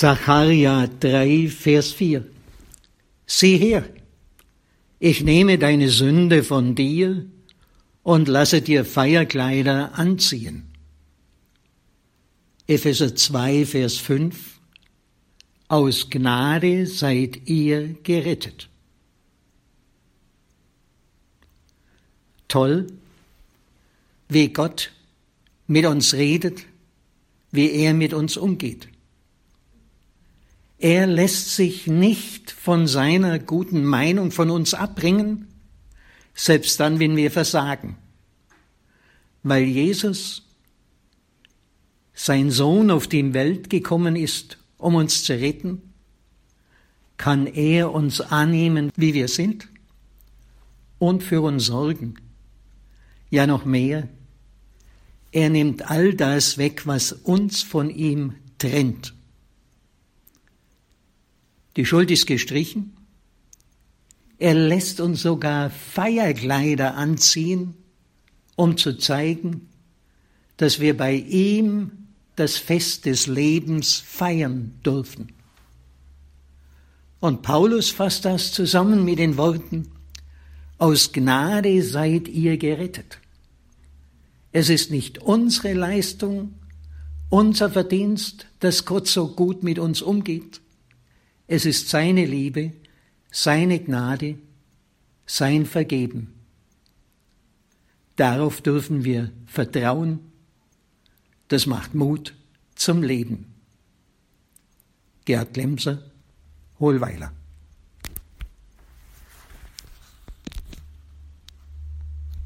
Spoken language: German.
Sacharja 3, Vers 4. Sieh her, ich nehme deine Sünde von dir und lasse dir Feierkleider anziehen. Epheser 2, Vers 5. Aus Gnade seid ihr gerettet. Toll, wie Gott mit uns redet, wie er mit uns umgeht. Er lässt sich nicht von seiner guten Meinung von uns abbringen, selbst dann, wenn wir versagen. Weil Jesus, sein Sohn, auf die Welt gekommen ist, um uns zu retten, kann er uns annehmen, wie wir sind und für uns sorgen. Ja, noch mehr, er nimmt all das weg, was uns von ihm trennt. Die Schuld ist gestrichen. Er lässt uns sogar Feierkleider anziehen, um zu zeigen, dass wir bei ihm das Fest des Lebens feiern dürfen. Und Paulus fasst das zusammen mit den Worten: Aus Gnade seid ihr gerettet. Es ist nicht unsere Leistung, unser Verdienst, dass Gott so gut mit uns umgeht. Es ist seine Liebe, seine Gnade, sein Vergeben. Darauf dürfen wir vertrauen. Das macht Mut zum Leben. Gerhard Glemser, Hohlweiler.